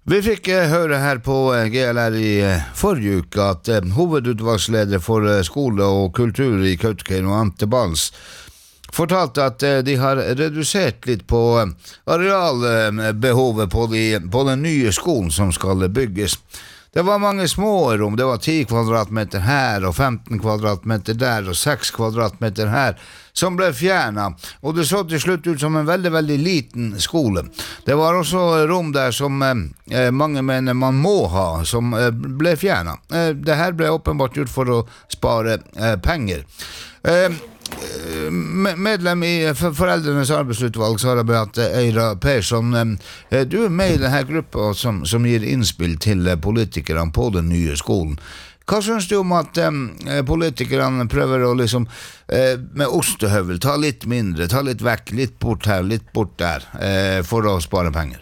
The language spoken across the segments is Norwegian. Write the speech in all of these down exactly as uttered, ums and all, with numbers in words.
Vi fikk eh, høre her på eh, G L R i eh, forrige uke at eh, hovedutvalgsleder for eh, skole og kultur i Kautokeino, Ante Bals, fortalte at eh, de har redusert litt på eh, arealbehovet på, de, på den nye skolen som skal bygges. Det var mange små rom, det var ti kvadratmeter her og femten kvadratmeter der og seks kvadratmeter her som ble fjernet, og det så til slutt ut som en veldig, veldig liten skole. Det var også rom der som eh, mange mener man må ha, som eh, ble fjernet. Eh, det her ble åpenbart gjort for å spare eh, penger. Eh, Medlem i Foreldrenes arbeidsutvalg, Sara Beate Eira Persson, du er med i denne gruppa som, som gir innspill til politikerne på den nye skolen. Hva synes du om at eh, politikerne prøver å liksom eh, med ostehøvel ta litt mindre, ta litt vekk, litt bort her, litt bort der, eh, for å spare penger?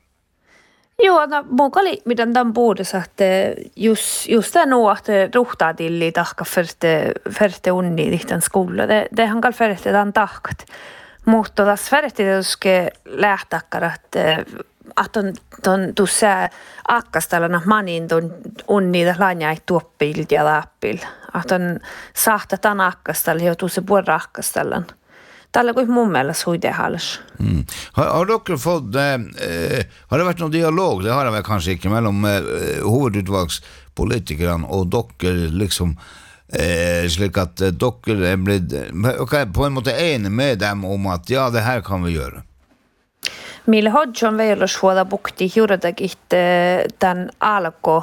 Joo, no muokali miten tämän puhutus, että just, just det nu att ruhtaa tilli tahka färte, färte unni tihtan skola. Det, det han kall färte tämän tahkat. Mutta taas färte tietysti lähtäkkar, että att on, on tuossa akkastallana manin ton unni lanja tuoppil ja läppil. Att on sahta tämän akkastalla jo tuossa puolella akkastallan. Tällä kuin mun mielestä huidehallis. Mm. Har, har dere fått, eh, har det vært noen dialog, det har det vel kanskje ikke, mellom eh, hovedutvalgspolitikerne og dere, liksom, eh, slik at eh, dere er blitt, okay, på en måte enige med dem om at ja, det her kan vi gjøre? Mille hodjon veilus huoda bukti juuretakit tämän alko,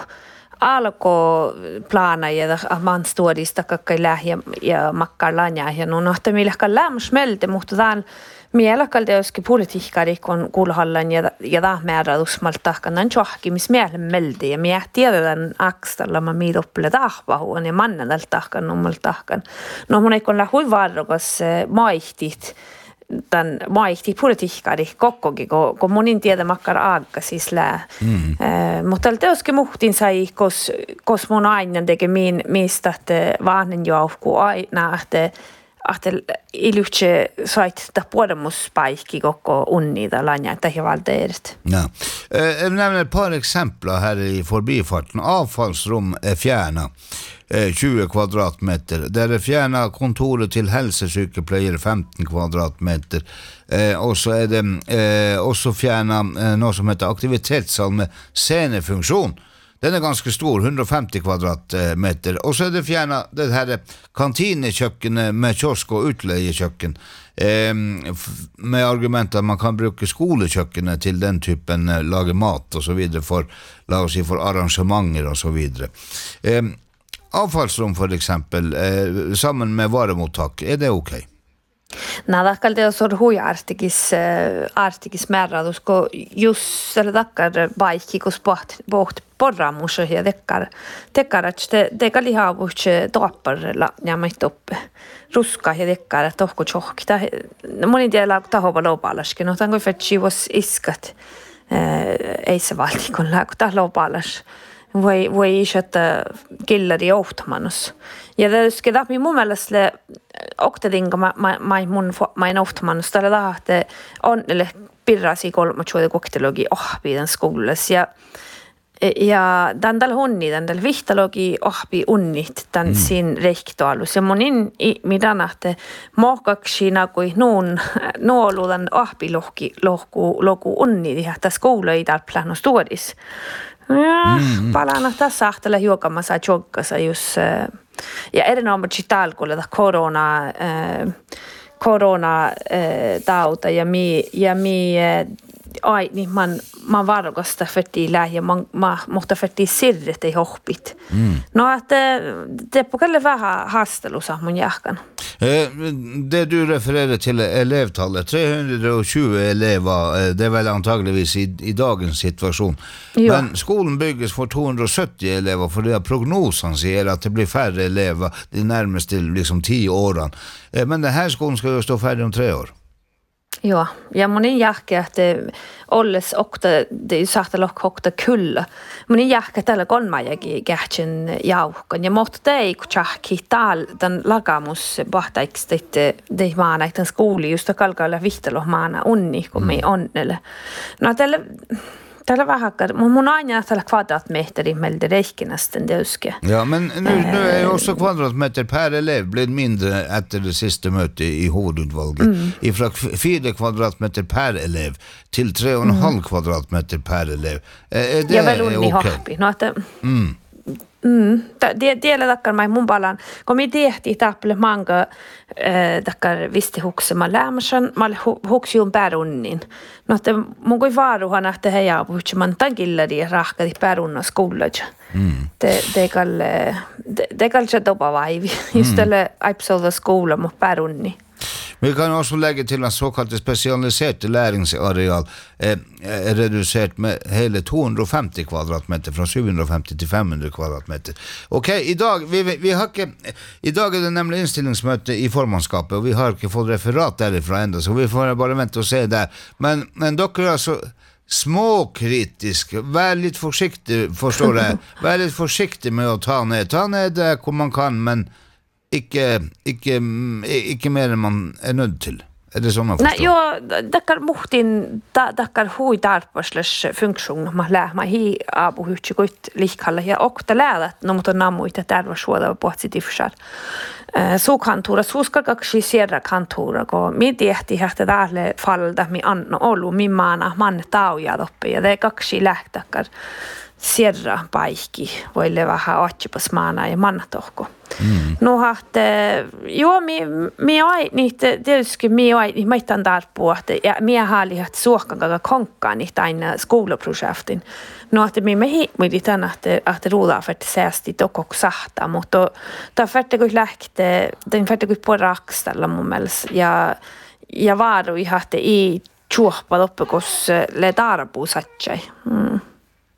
alko plana ja man stuodista kaikki lähiä ja makkar lanja ja no että millä lämms melte mutta tämän mielakkalta joskin politiikkari kun kulhallan ja ja tämä määrä usmalta kannan johki mis miele melte ja mie tiedän akstalla ma miid opple tahvahuon ja mannalta tahkan nummalta tahkan no mun ei kun lähui varrokas maihtit tämän maihti politiikkari kokkokin, kun, kun monin tiedä makkar aika siis lää. Mm. Eh, mutta tältä joskin muhtin sai, kos, kos mun aina teke min, mistä, että vahnen jouhku aina, että että ilyhtse sait ta puolemuspaikki koko unnida lanja, että he valde edet. Ja. Eh, jag nämner ett par exempel här i förbifarten. Avfallsrum är fjärna. tjue kvadratmeter. Der er fjernet kontoret til helsesykepleier femten kvadratmeter. Eh, og så er det eh, også fjernet eh, noe som heter aktivitetssal med scenefunksjon. Den er ganske stor, hundre og femti kvadratmeter. Og så er det fjernet det her kantinekjøkkenet med kiosk og utleiekjøkken. Eh, med argumentet at man kan bruke skolekjøkkenet til den typen eh, lage mat og så videre for, la oss si, for arrangementer og så videre. Eh, Avfallsrum for eksempel, eh, sammen med varemottak, er det ok? Nää takkalta jos on hui artikis, artikis määrä, koska just eller takkar baikki, kus poht, poht porramuso ja tekkar, tekkar, että te, teka lihavuhtse toapparilla jämait oppe. Ruska ja tekkar, että tohko tjohki. Monin tiedä tahova loopalaskin, no tämän kun fetsi vos iskat, ei se valti, kun lääkö tah loopalas. Voi voi isata killari johtamanus. Ja tietysti tämä mun mielestä oktatinka mä mä mun mä johtamanus tällä tahte on le pirrasi kolme chuode koktelogi ohbi den skolas ja ja den där honni den där vihtalogi ohbi unnit den mm. sin rektoalus ja monin midan att mokaksina kuin noon nooludan ohbi lohki lohku loku unni että skola ei där plano stuodis. Ja, mm. palana tässä ahtella hiukamassa joggassa just ja erinomaisesti talkulla korona äh, korona äh, tauta ja mi ja mi äh, ai niin man man vargasta fetti lähe man ma mohta fetti sirret ei hoppit. Mm. No att det på kalle vähän hastelusa mun jahkan. Eh, det du refererer til elevtallet, tre hundre og tjue elever, det er vel antageligvis i, i dagens situasjon. Jo. Men skolen bygges for to hundre og sytti elever, for det er prognosen sier at det blir færre elever de nærmeste liksom ti årene. Eh, men denne skolen skal jo stå ferdig om tre år. Joo, ja monin jahke, että olles okta, det är ju sagt att okta kulla. Monin jahke tällä kolmajakin kähtsen jauhkan. Ja mohta tei, kun jahki tal, den lagamus pahtaiks teitte, tei maana, että skouli just kalkailla vihtelo maana unni, kun me onnelle. No tällä Täällä vähän, mun mun aina tällä kvadratmeter melder räknasten det uske. Ja, men nu, nu är också kvadratmeter per elev blivit mindre efter det sista mötet i hovedutvalget. Mm. Ifrån fyra kvadratmeter per elev till tre och en halv mm. kvadratmeter per elev. Är det ja, väl okei? Okay? No, että, mm. Mm. Det det tackar mig mun balan. Kom idé till tappel manga eh tackar visste huxa mal lämsen mal huxa ju bärunnin. No että mun koi varuhan että he ja puhutte man tagillari rahka di bärunna skollage. Mm. Det det kall det kall se dopa vaivi. Just det episode skola mot bärunni. Vi kan också lägga till att så kallat specialiserat läringsareal är, är reducerat med hela tvåhundrafemtio kvadratmeter från sjuhundrafemtio till femhundra kvadratmeter. Okej, okay, idag vi vi har inte, idag är det nämligen inställningsmöte i formannskapet och vi har inte fått referat därifrån ända så vi får bara vänta och se där. Men men dock är alltså småkritisk, väldigt försiktig förstår du. Väldigt försiktig med att ta ner. Ta ner det kom man kan men Ikke, ikke, ikke mer enn man er nødt til. Er det sånn man forstår? Nei, jo, dekkar muhtin, dekkar hui tarpasles funksjon, man lää, man hi abu hytsi kuit liikalla, ja okta läädät, no mutta namu ite tärva suoda positivsar. Suukantuura, suuskalkaksi sierra kantuura, kun mi tiehti hähtä täällä falda, mi anno olu, mi maana, manne tauja toppi, ja te kaksi lähtäkkar sierra paikki, voi vähän otsipas maana ja manna tohko. Mm. No hahte, joo, mi, mi ai niitä, tietysti mi ai niitä maittan tarpua, että ja mi haali hat suohkankaga konkkaan niitä aina skoulaprojektin. No että mi me himmidi tänä, että, että ruudaa färti säästi tokkok sahtaa, mutta tämä färti kun lähte, den färti kun på rakstalla mun mielestä, ja, ja varu ihan, että ei tjuhpa loppukos le tarpuu satsai. Mm.